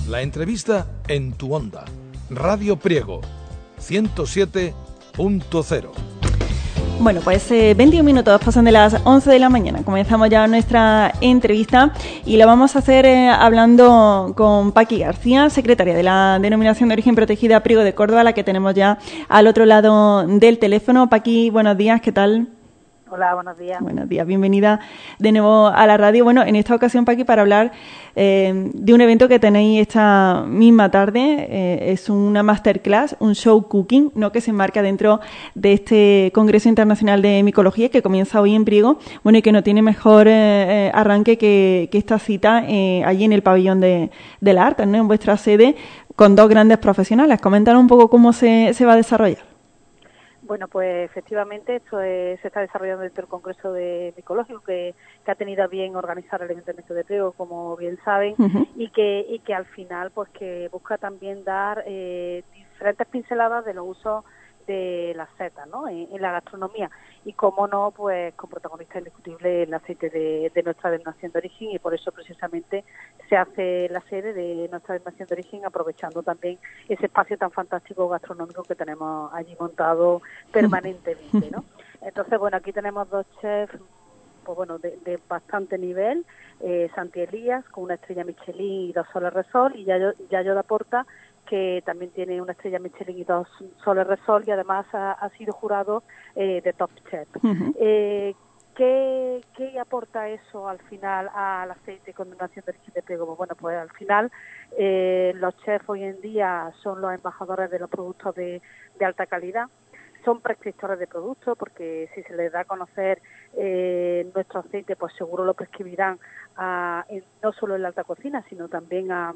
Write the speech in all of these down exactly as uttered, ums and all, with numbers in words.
La entrevista en tu onda. Radio Priego, ciento siete punto cero. Bueno, pues eh, veintiún minutos pasan de las once de la mañana. Comenzamos ya nuestra entrevista y lo vamos a hacer eh, hablando con Paqui García, secretaria de la Denominación de Origen Protegida Priego de Córdoba, la que tenemos ya al otro lado del teléfono. Paqui, buenos días, ¿qué tal? Hola, buenos días. Buenos días, bienvenida de nuevo a la radio. Bueno, en esta ocasión, Paqui, para hablar eh, de un evento que tenéis esta misma tarde. Eh, es una masterclass, un show cooking, ¿no?, que se enmarca dentro de este Congreso Internacional de Micología que comienza hoy en Priego. Bueno, y que no tiene mejor eh, arranque que, que esta cita eh, allí en el pabellón de, de la Artes, ¿no?, en vuestra sede, con dos grandes profesionales. Coméntanos un poco cómo se, se va a desarrollar. Bueno, pues efectivamente esto es, se está desarrollando dentro del Congreso de Micológico que, que ha tenido a bien organizar el Ayuntamiento de Priego, como bien saben, uh-huh. y que y que al final pues que busca también dar eh, diferentes pinceladas de los usos de las setas, ¿no?, en, en la gastronomía, y cómo no, pues con protagonista indiscutible el aceite de, de nuestra denominación de origen, y por eso precisamente se hace la sede de nuestra denominación de origen, aprovechando también ese espacio tan fantástico gastronómico que tenemos allí montado permanentemente, ¿no? Entonces, bueno, aquí tenemos dos chefs, pues bueno, de, de bastante nivel, eh, Santi Elías, con una estrella Michelin y dos soles Resol, y Yayo, Yayo Laporta, que también tiene una estrella Michelin y dos soles Resol, y además ha, ha sido jurado eh, de Top Chef. Uh-huh. Eh, ¿qué, ¿Qué aporta eso al final al aceite con denominación de origen de Priego? Bueno, pues al final eh, los chefs hoy en día son los embajadores de los productos de, de alta calidad, son prescriptores de productos, porque si se les da a conocer eh, nuestro aceite, pues seguro lo prescribirán a, en, no solo en la alta cocina, sino también a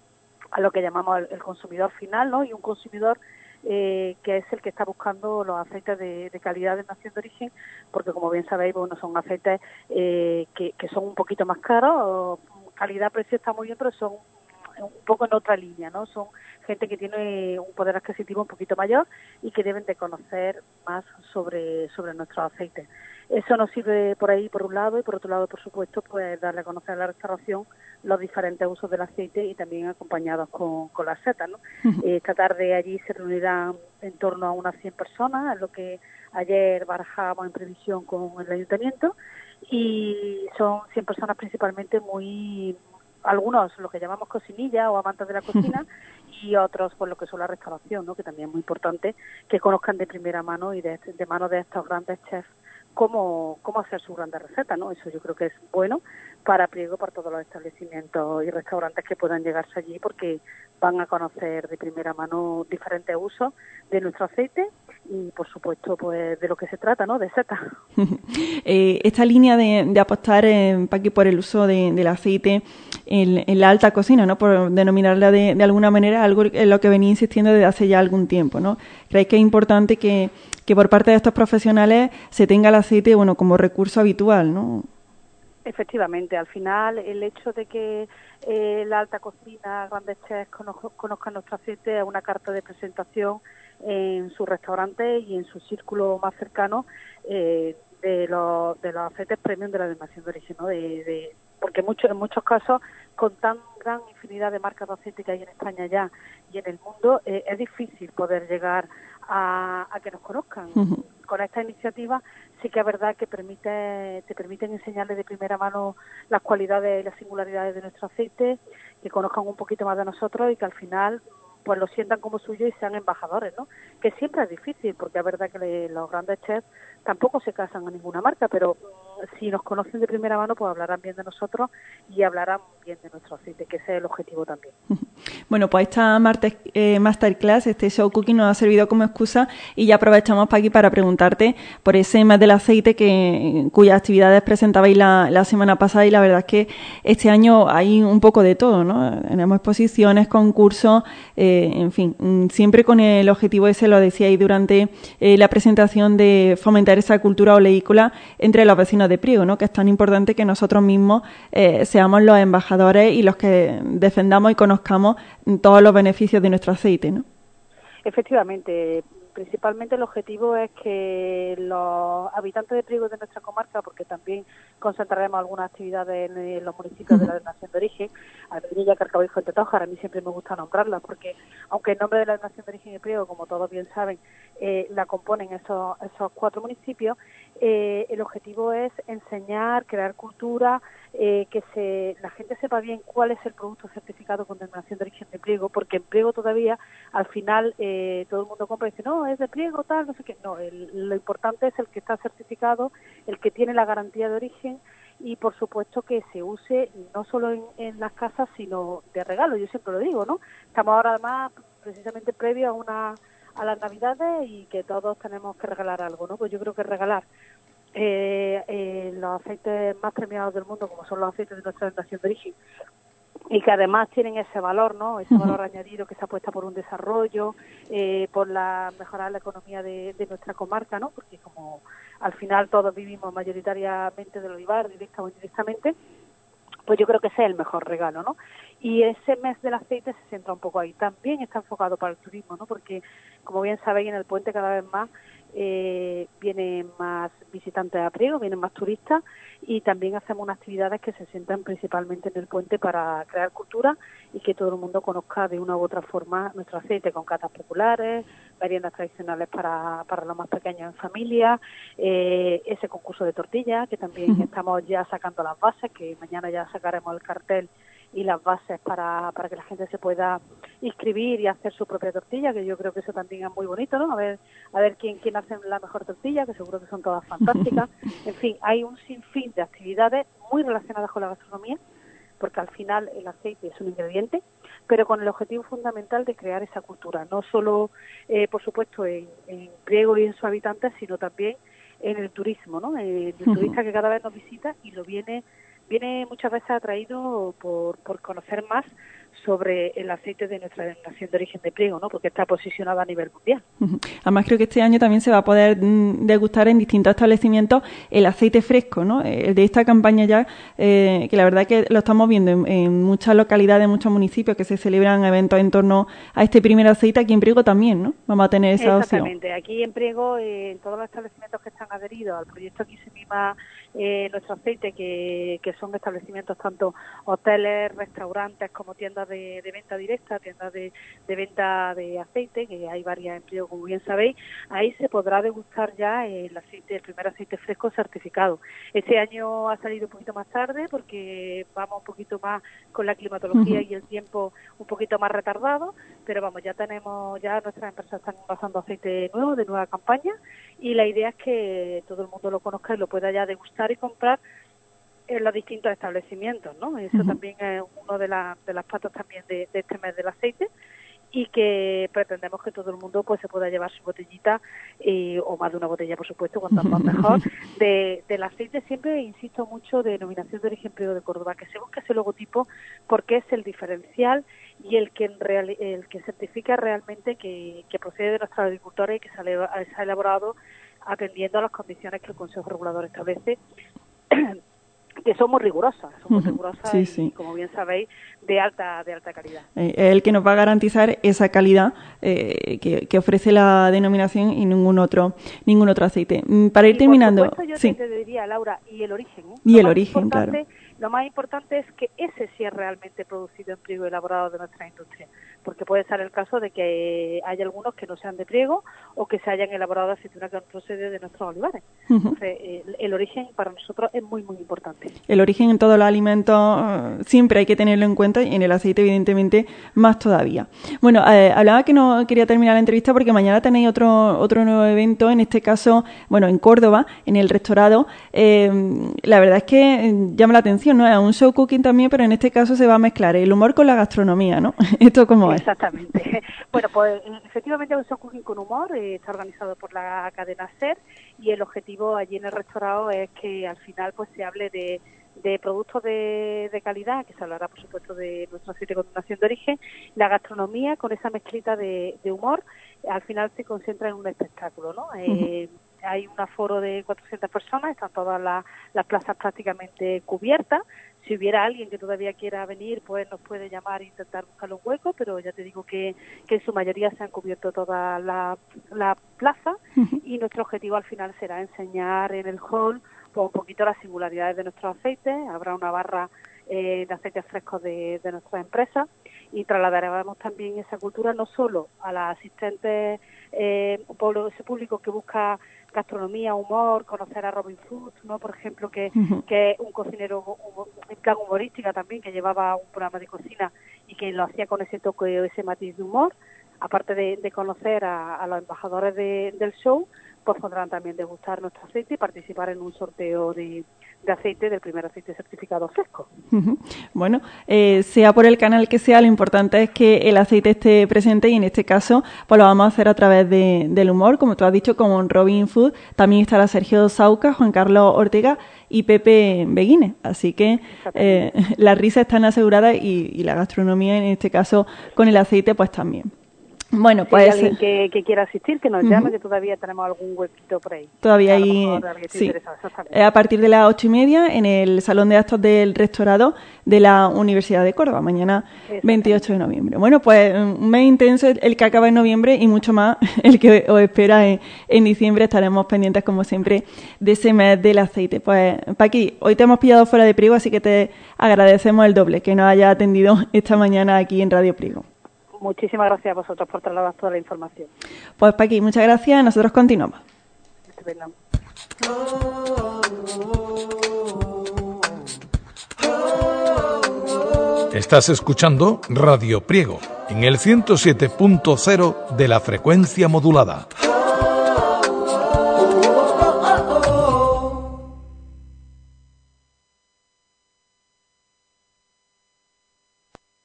a lo que llamamos el, el consumidor final, ¿no? Y un consumidor eh, que es el que está buscando los aceites de, de calidad de nación de origen, porque como bien sabéis, bueno, son aceites eh, que, que son un poquito más caros, calidad-precio está muy bien, pero son un poco en otra línea, ¿no? Son gente que tiene un poder adquisitivo un poquito mayor y que deben de conocer más sobre, sobre nuestros aceites. Eso nos sirve por ahí, por un lado, y por otro lado, por supuesto, pues darle a conocer a la restauración los diferentes usos del aceite y también acompañados con, con las setas, ¿no? Uh-huh. Eh, esta tarde allí se reunirán en torno a unas cien personas, es lo que ayer barajábamos en previsión con el ayuntamiento, y son cien personas principalmente muy, algunos lo que llamamos cocinilla o amantes de la cocina, y otros por lo que son la restauración, ¿no?, que también es muy importante que conozcan de primera mano y de, de mano de estos grandes chefs cómo, cómo hacer su grandes receta, ¿no? Eso yo creo que es bueno para Priego, para todos los establecimientos y restaurantes que puedan llegarse allí, porque van a conocer de primera mano diferentes usos de nuestro aceite y, por supuesto, pues de lo que se trata, ¿no?, de setas. eh, esta línea de, de apostar eh, Paqui, por el uso de, del aceite en, en la alta cocina, ¿no?, por denominarla de, de alguna manera, algo en lo que venía insistiendo desde hace ya algún tiempo, ¿no? ¿Creéis que es importante que, que por parte de estos profesionales se tenga el aceite, bueno, como recurso habitual, ¿no? Efectivamente, al final el hecho de que eh, la alta cocina, grandes chefs conozco, conozcan nuestro aceite es una carta de presentación en su restaurante y en su círculo más cercano eh, de, los, de los aceites premium de la denominación de origen, ¿no? De, de, porque mucho, en muchos casos, con tan gran infinidad de marcas de aceite que hay en España ya y en el mundo, eh, es difícil poder llegar a, a que nos conozcan. Uh-huh. Con esta iniciativa sí que es verdad que permite, te permiten enseñarles de primera mano las cualidades y las singularidades de nuestro aceite, que conozcan un poquito más de nosotros y que al final pues lo sientan como suyo y sean embajadores, ¿no? Que siempre es difícil, porque es verdad que le, los grandes chefs tampoco se casan a ninguna marca, pero si nos conocen de primera mano, pues hablarán bien de nosotros y hablarán bien de nuestro aceite, que ese es el objetivo también. Bueno, pues esta martes, eh, masterclass, este show cooking nos ha servido como excusa, y ya aprovechamos, Paqui, para preguntarte por ese mes del aceite que cuyas actividades presentabais la, la semana pasada, y la verdad es que este año hay un poco de todo, ¿no? Tenemos exposiciones, concursos, eh, en fin, siempre con el objetivo ese, lo decíais durante eh, la presentación, de fomentar esa cultura oleícola entre los vecinos de Priego, ¿no?, que es tan importante que nosotros mismos eh, seamos los embajadores y los que defendamos y conozcamos todos los beneficios de nuestro aceite, ¿no? Efectivamente, principalmente el objetivo es que los habitantes de Priego de nuestra comarca, porque también concentraremos algunas actividades en, en los municipios de la denominación de origen, Almedrilla, Cárcava y Fuentetójar, a mí siempre me gusta nombrarlas, porque aunque el nombre de la denominación de origen de Priego, como todos bien saben, eh, la componen esos, esos cuatro municipios, eh, el objetivo es enseñar, crear cultura, eh, que se, la gente sepa bien cuál es el producto certificado con denominación de origen de Priego, porque en Priego todavía, al final, eh, todo el mundo compra y dice, no, es de Priego, tal, no sé qué. No, el, lo importante es el que está certificado, el que tiene la garantía de origen, y por supuesto que se use no solo en, en las casas, sino de regalo. Yo siempre lo digo, ¿no? Estamos ahora además precisamente previo a una a las Navidades y que todos tenemos que regalar algo, ¿no? Pues yo creo que regalar eh, eh, los aceites más premiados del mundo, como son los aceites de nuestra denominación de origen, y que además tienen ese valor, ¿no? Ese valor uh-huh. añadido que se apuesta por un desarrollo, eh, por la mejorar la economía de, de nuestra comarca, ¿no? Porque como al final todos vivimos mayoritariamente del olivar, directa o indirectamente, pues yo creo que ese es el mejor regalo, ¿no? Y ese mes del aceite se centra un poco ahí. También está enfocado para el turismo, ¿no? Porque, como bien sabéis, en el puente cada vez más eh, vienen más visitantes a Priego, vienen más turistas, y también hacemos unas actividades que se centran principalmente en el puente para crear cultura y que todo el mundo conozca de una u otra forma nuestro aceite, con catas populares, meriendas tradicionales para, para los más pequeños en familia, eh, ese concurso de tortillas, que también uh-huh. estamos ya sacando las bases, que mañana ya sacaremos el cartel y las bases para, para que la gente se pueda inscribir y hacer su propia tortilla, que yo creo que eso también es muy bonito, ¿no? A ver, a ver quién, quién hace la mejor tortilla, que seguro que son todas fantásticas. En fin, hay un sinfín de actividades muy relacionadas con la gastronomía, porque al final el aceite es un ingrediente, pero con el objetivo fundamental de crear esa cultura, no solo, eh, por supuesto, en, en Priego y en sus habitantes, sino también en el turismo, ¿no? El, el turista que cada vez nos visita y lo viene viene muchas veces atraído por, por conocer más sobre el aceite de nuestra denominación de origen de Priego, ¿no? Porque está posicionado a nivel mundial. Uh-huh. Además, creo que este año también se va a poder mm, degustar en distintos establecimientos el aceite fresco, ¿no? El de esta campaña ya, eh, que la verdad que lo estamos viendo en, en muchas localidades, en muchos municipios que se celebran eventos en torno a este primer aceite. Aquí en Priego también, ¿no? Vamos a tener esa opción. Exactamente. Aquí en Priego, eh, en todos los establecimientos que están adheridos al proyecto Aquí se mima eh, nuestro aceite, que, que son establecimientos tanto hoteles, restaurantes como tiendas de, de venta directa, tiendas de, de venta de aceite, que hay varias en Priego, como bien sabéis, ahí se podrá degustar ya el aceite, el primer aceite fresco certificado. Este año ha salido un poquito más tarde porque vamos un poquito más con la climatología uh-huh. y el tiempo un poquito más retardado, pero vamos, ya tenemos, ya nuestras empresas están envasando aceite nuevo, de nueva campaña, y la idea es que todo el mundo lo conozca y lo pueda ya degustar y comprar en los distintos establecimientos, ¿no? Eso uh-huh. también es uno de, la, de las patas también de, de este mes del aceite, y que pretendemos que todo el mundo pues se pueda llevar su botellita, eh, o más de una botella, por supuesto, cuanto más mejor, de, del aceite. Siempre insisto mucho de denominación de origen Priego de Córdoba, que se busque ese logotipo porque es el diferencial y el que en real, el que certifica realmente que, que procede de nuestros agricultores y que se ha, se ha elaborado atendiendo a las condiciones que el Consejo Regulador establece, que son muy rigurosas, son muy rigurosas sí, y, sí. como bien sabéis, de alta de alta calidad. Eh, el que nos va a garantizar esa calidad eh, que, que ofrece la denominación y ningún otro ningún otro aceite. Para ir y terminando, por supuesto, yo sí. te, te diría, Laura, y el origen. ¿eh? Y lo el origen, claro. Lo más importante es que ese sí es realmente producido en Priego y elaborado de nuestra industria, porque puede ser el caso de que haya algunos que no sean de Priego o que se hayan elaborado aceituna que procede de nuestros olivares. Uh-huh. Entonces, el, el origen para nosotros es muy, muy importante. El origen en todos los alimentos siempre hay que tenerlo en cuenta, y en el aceite, evidentemente, más todavía. Bueno, eh, hablaba que no quería terminar la entrevista porque mañana tenéis otro otro nuevo evento, en este caso, bueno, en Córdoba, en el Rectorado. Eh, la verdad es que llama la atención, ¿no? Es un show cooking también, pero en este caso se va a mezclar el humor con la gastronomía, ¿no? ¿Esto cómo es? Exactamente. Bueno, pues efectivamente es un show cooking con humor, eh, está organizado por la cadena SER, y el objetivo allí en el Rectorado es que al final pues se hable de de productos de, de calidad, que se hablará por supuesto de nuestro aceite con denominación de origen, la gastronomía con esa mezclita de, de humor, al final se concentra en un espectáculo, ¿no? Uh-huh. Eh, hay un aforo de cuatrocientas personas, están todas las, las plazas prácticamente cubiertas. Si hubiera alguien que todavía quiera venir, pues nos puede llamar e intentar buscarle un hueco, pero ya te digo que, que en su mayoría se han cubierto todas las la plazas uh-huh. y nuestro objetivo al final será enseñar en el hall pues, un poquito las singularidades de nuestros aceites. Habrá una barra eh, de aceites frescos de, de nuestras empresas y trasladaremos también esa cultura no solo a las asistentes, eh, pueblo, ese público que busca gastronomía, humor, conocer a Robin Food, ¿no? Por ejemplo, que, uh-huh. que es un cocinero en plan humorística también, que llevaba un programa de cocina y que lo hacía con ese toque o ese matiz de humor, aparte de, de conocer a, a los embajadores de, del show, pues podrán también degustar nuestro aceite y participar en un sorteo de, de aceite, del primer aceite certificado fresco. Uh-huh. Bueno, eh, sea por el canal que sea, lo importante es que el aceite esté presente y en este caso pues lo vamos a hacer a través de, del humor, como tú has dicho, con Robin Food. También estará Sergio Sauca, Juan Carlos Ortega y Pepe Beguine. Así que eh, las risas están aseguradas y, y la gastronomía, en este caso con el aceite, pues también. Bueno, si pues hay alguien que, que quiera asistir, que nos llame, uh-huh. que todavía tenemos algún huequito por ahí. Todavía hay, sí. A partir de las ocho y media en el Salón de Actos del Rectorado de la Universidad de Córdoba, mañana veintiocho de noviembre. Bueno, pues un mes intenso el que acaba en noviembre y mucho más el que os espera en, en diciembre. Estaremos pendientes, como siempre, de ese mes del aceite. Pues, Paqui, hoy te hemos pillado fuera de Priego, así que te agradecemos el doble que nos hayas atendido esta mañana aquí en Radio Priego. Muchísimas gracias a vosotros por trasladar toda la información. Pues Paqui, muchas gracias. Nosotros continuamos. Estupendo. Estás escuchando Radio Priego en el ciento siete punto cero de la frecuencia modulada.